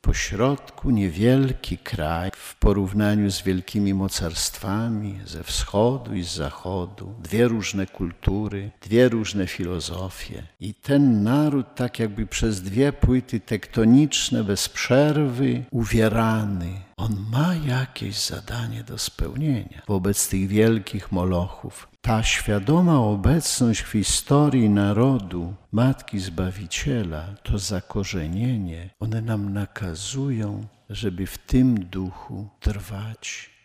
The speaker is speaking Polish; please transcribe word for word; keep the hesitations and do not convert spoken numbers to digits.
Pośrodku niewielki kraj w porównaniu z wielkimi mocarstwami ze wschodu i z zachodu, dwie różne kultury, dwie różne filozofie. I ten naród tak jakby przez dwie płyty tektoniczne bez przerwy uwierany. On ma jakieś zadanie do spełnienia wobec tych wielkich molochów. Ta świadoma obecność w historii narodu Matki Zbawiciela, to zakorzenienie, one nam nakazują, żeby w tym duchu trwać.